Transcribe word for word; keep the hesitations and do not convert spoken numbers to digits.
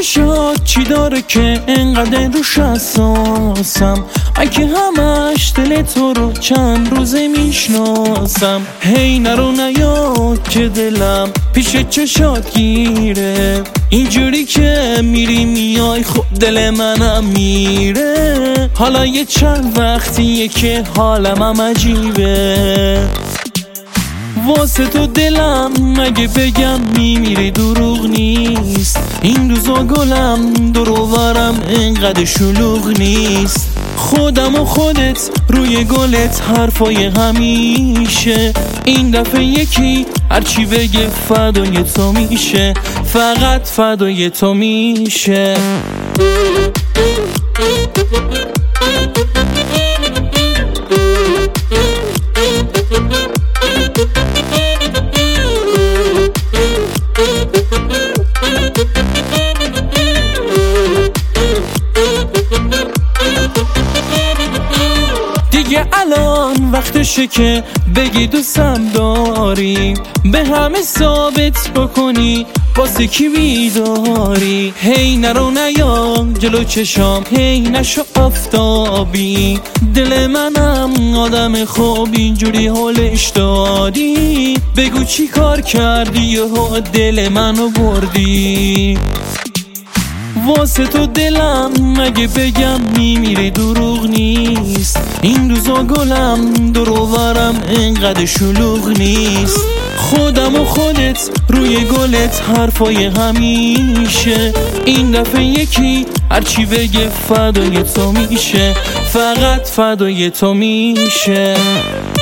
چشات چی داره که انقدر روش حساسم؟ من که همش دل تو رو چند روزه میشناسم. هی نرو نیا که دلم پیش چشات گیره، اینجوری که میری میای خب دل منم میره. حالا یه چند وقتیه که حالم هم عجیبه، واسه تو دلم مگه بگم میمیری دروغ نیست. این روزا گلم دروبرم انقدر شلوغ نیست. خودم و خودت روی گلت حرفای همیشه، این دفعه یکی هرچی بگه فدای تو میشه، فقط فدای تو میشه. دیگه الان وقتشه که بگی دوستم داری، به همه ثابت بکنی واسه کی بیداری. هی نرو نیا جلو چشام، هی نشو آفتابی، دل منم آدم خوب اینجوری حالش دادی. بگو چی کار کردی و دل منو بردی، واسه تو دلم مگه بگم میمیری دروغ نیست. این روزا گلم دروبرم انقدر شلوغ نیست. خودم و خودت روی گلت حرفای همیشه، این دفعه یکی هرچی بگه فدای تو میشه، فقط فدای تو میشه.